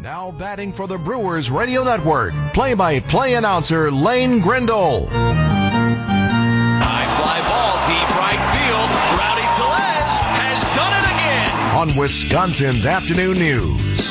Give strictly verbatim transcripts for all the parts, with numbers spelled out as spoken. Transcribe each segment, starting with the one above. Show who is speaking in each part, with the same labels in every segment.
Speaker 1: Now batting for the Brewers Radio Network, play-by-play announcer Lane Grindle.
Speaker 2: High fly ball, deep right field. Rowdy Tellez has done it again.
Speaker 1: On Wisconsin's Afternoon News.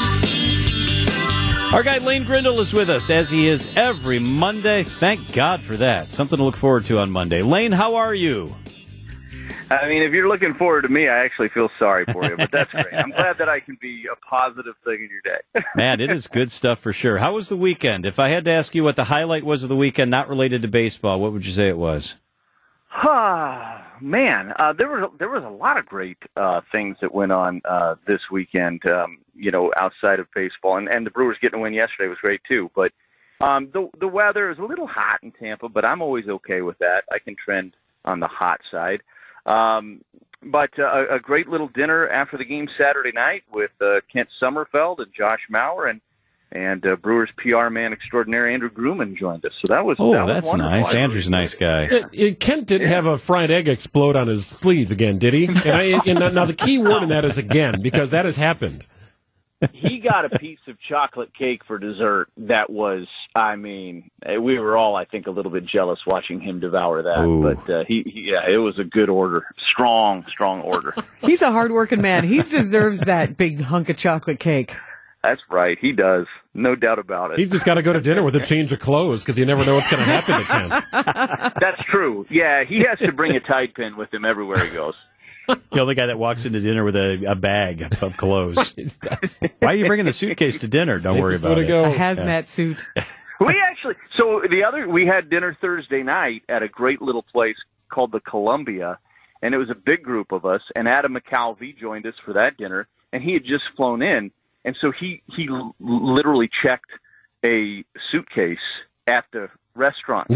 Speaker 3: Our guy Lane Grindle is with us, as he is every Monday. Thank God for that. Something to look forward to on Monday. Lane, how are you?
Speaker 4: I mean, if you're looking forward to me, I actually feel sorry for you, but that's great. I'm glad that I can be a positive thing in your day.
Speaker 3: Man, it is good stuff for sure. How was the weekend? If I had to ask you what the highlight was of the weekend, not related to baseball, what would you say it was?
Speaker 4: Ah, man, uh, there was there was a lot of great uh, things that went on uh, this weekend. Um, you know, outside of baseball, and, and the Brewers getting a win yesterday was great too. But um, the the weather is a little hot in Tampa, but I'm always okay with that. I can trend on the hot side. Um, but uh, a great little dinner after the game Saturday night with uh, Kent Sommerfeld and Josh Mauer, and and uh, Brewers P R man extraordinaire Andrew Grumman joined us. So that was
Speaker 3: oh,
Speaker 4: that was
Speaker 3: that's
Speaker 4: wonderful.
Speaker 3: nice. Andrew's a nice guy.
Speaker 5: It, it, Kent didn't yeah. have a fried egg explode on his sleeve again, did he? And, I, and now the key word in that is again, because that has happened.
Speaker 6: He got a piece of chocolate cake for dessert that was, I mean, we were all, I think, a little bit jealous watching him devour that.
Speaker 3: Ooh.
Speaker 6: But, uh, he, he, yeah, it was a good order. Strong, strong order.
Speaker 7: He's a hard-working man. He deserves that big hunk of chocolate cake.
Speaker 4: That's right. He does. No doubt about it.
Speaker 5: He's just got to go to dinner with a change of clothes because you never know what's going to happen to Kent.
Speaker 4: That's true. Yeah, he has to bring a Tide pin with him everywhere he goes.
Speaker 3: The only guy that walks into dinner with a, a bag of clothes. Why are you bringing the suitcase to dinner? Don't worry about it.
Speaker 7: A hazmat yeah. suit.
Speaker 4: We actually, so the other, we had dinner Thursday night at a great little place called the Columbia, and it was a big group of us, and Adam McCalvey joined us for that dinner, and he had just flown in, and so he, he literally checked a suitcase at the restaurant.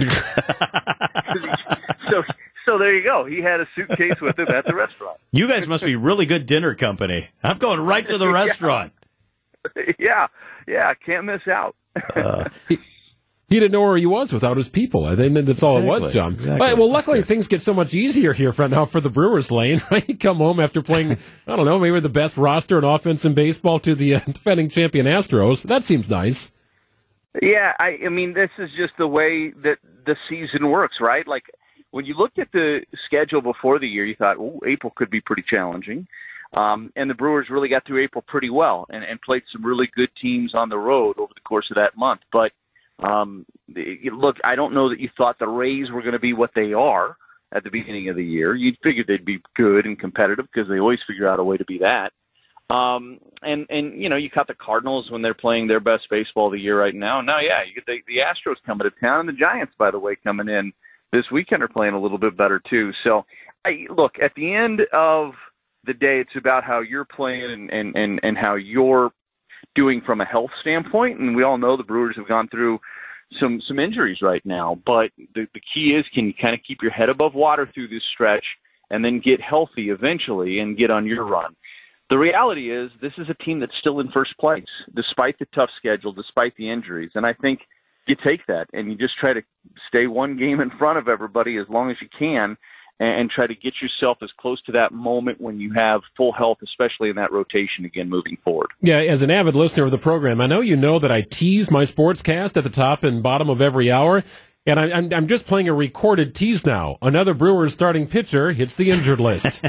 Speaker 4: so So there you go. He had a suitcase with him at the restaurant.
Speaker 3: You guys must be really good dinner company. I'm going right to the restaurant.
Speaker 4: Yeah, yeah, can't miss out.
Speaker 3: uh,
Speaker 5: he, he didn't know where he was without his people. I think that's all
Speaker 3: exactly,
Speaker 5: it was, John.
Speaker 3: Exactly.
Speaker 5: Right, well, luckily things get so much easier here for now for the Brewers, Lane. You come home after playing, I don't know, maybe the best roster and offense in baseball to the uh, defending champion Astros. That seems nice.
Speaker 4: Yeah, I, I mean, this is just the way that the season works, right? Like, when you looked at the schedule before the year, you thought, oh, April could be pretty challenging. Um, and the Brewers really got through April pretty well and, and played some really good teams on the road over the course of that month. But, um, look, I don't know that you thought the Rays were going to be what they are at the beginning of the year. You'd figured they'd be good and competitive because they always figure out a way to be that. Um, and, and, you know, you caught the Cardinals when they're playing their best baseball of the year right now. Now, yeah, you get the, the Astros coming to town, and the Giants, by the way, coming in this weekend are playing a little bit better too. So, I, look, at the end of the day, it's about how you're playing and, and, and, and how you're doing from a health standpoint. And we all know the Brewers have gone through some, some injuries right now. But the, the key is, can you kind of keep your head above water through this stretch and then get healthy eventually and get on your run? The reality is this is a team that's still in first place, despite the tough schedule, despite the injuries. And I think you take that and you just try to stay one game in front of everybody as long as you can and, and try to get yourself as close to that moment when you have full health, especially in that rotation again moving forward.
Speaker 5: Yeah, as an avid listener of the program, I know you know that I tease my sportscast at the top and bottom of every hour, and I, I'm, I'm just playing a recorded tease now. Another Brewers starting pitcher hits the injured list.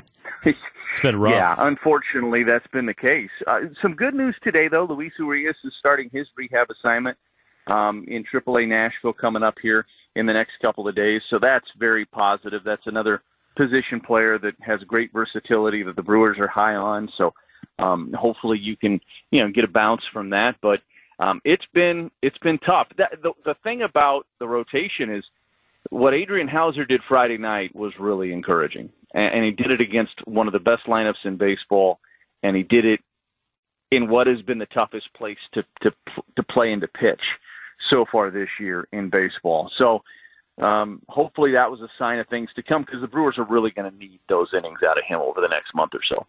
Speaker 3: It's been rough.
Speaker 4: Yeah, unfortunately, that's been the case. Uh, some good news today, though. Luis Urias is starting his rehab assignment Um, in triple A Nashville coming up here in the next couple of days. So that's very positive. That's another position player that has great versatility that the Brewers are high on. So um, hopefully you can, you know, get a bounce from that. But um, it's been it's been tough. That, the, the thing about the rotation is what Adrian Hauser did Friday night was really encouraging. And, and he did it against one of the best lineups in baseball, and he did it in what has been the toughest place to, to, to play and to pitch so far this year in baseball. So um, hopefully that was a sign of things to come because the Brewers are really going to need those innings out of him over the next month or so.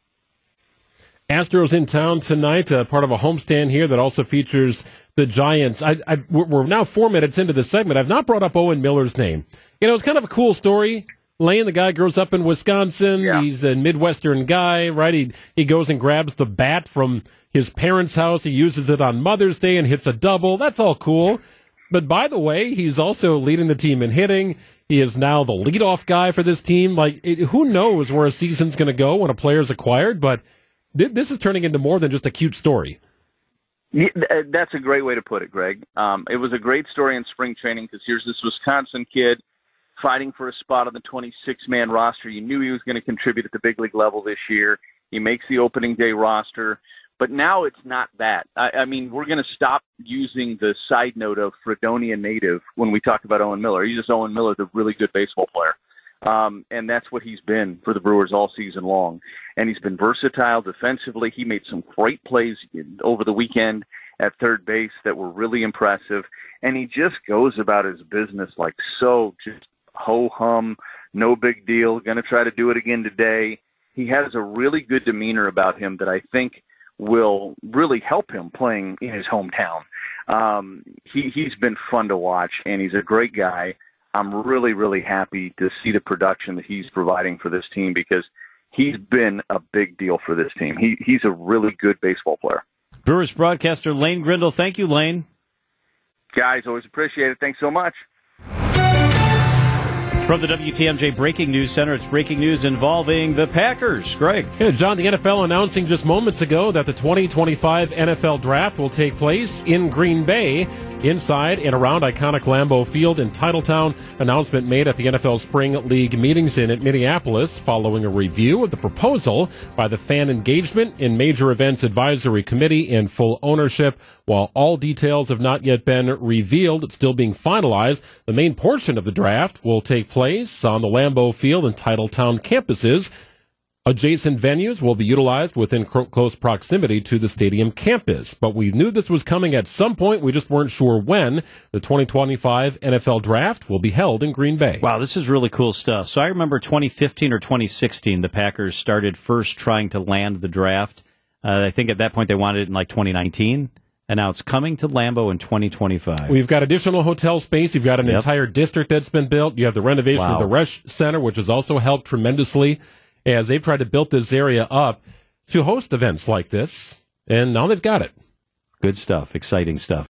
Speaker 5: Astros in town tonight, uh, part of a homestand here that also features the Giants. I, I, we're now four minutes into this segment. I've not brought up Owen Miller's name. You know, it's kind of a cool story. Lane, the guy grows up in Wisconsin.
Speaker 4: Yeah.
Speaker 5: He's a Midwestern guy, right? He he goes and grabs the bat from his parents' house. He uses it on Mother's Day and hits a double. That's all cool. But by the way, he's also leading the team in hitting. He is now the leadoff guy for this team. Like, it, who knows where a season's going to go when a player's acquired? But th- this is turning into more than just a cute story.
Speaker 4: Yeah, that's a great way to put it, Greg. Um, it was a great story in spring training because here's this Wisconsin kid fighting for a spot on the twenty-six man roster. You knew he was going to contribute at the big league level this year. He makes the opening day roster. But now it's not that. I, I mean, we're going to stop using the side note of Fredonia native when we talk about Owen Miller. He's just Owen Miller, the really good baseball player. Um, and that's what he's been for the Brewers all season long. And he's been versatile defensively. He made some great plays over the weekend at third base that were really impressive. And he just goes about his business like so, just ho-hum, no big deal, going to try to do it again today. He has a really good demeanor about him that I think will really help him playing in his hometown. Um, he, he's been fun to watch, and he's a great guy. I'm really, really happy to see the production that he's providing for this team because he's been a big deal for this team. He, he's a really good baseball player.
Speaker 3: Brewers broadcaster Lane Grindle. Thank you, Lane.
Speaker 4: Guys, always appreciate it. Thanks so much.
Speaker 3: From the W T M J Breaking News Center, it's breaking news involving the Packers. Greg.
Speaker 5: Yeah, John, the N F L announcing just moments ago that the twenty twenty-five N F L Draft will take place in Green Bay, inside and around iconic Lambeau Field in Titletown. Announcement made at the N F L Spring League meetings in Minneapolis following a review of the proposal by the Fan Engagement and Major Events Advisory Committee in full ownership. While all details have not yet been revealed, it's still being finalized. The main portion of the draft will take place on the Lambeau Field and Titletown campuses. Adjacent venues will be utilized within cro- close proximity to the stadium campus. But we knew this was coming at some point. We just weren't sure when. The twenty twenty-five N F L Draft will be held in Green Bay.
Speaker 3: Wow, this is really cool stuff. So I remember twenty fifteen or twenty sixteen, the Packers started first trying to land the draft. Uh, I think at that point they wanted it in like twenty nineteen. And now it's coming to Lambeau in twenty twenty-five.
Speaker 5: We've got additional hotel space. You've got an yep. entire district that's been built. You have the renovation wow. of the Resch Center, which has also helped tremendously as they've tried to build this area up to host events like this. And now they've got it.
Speaker 3: Good stuff. Exciting stuff.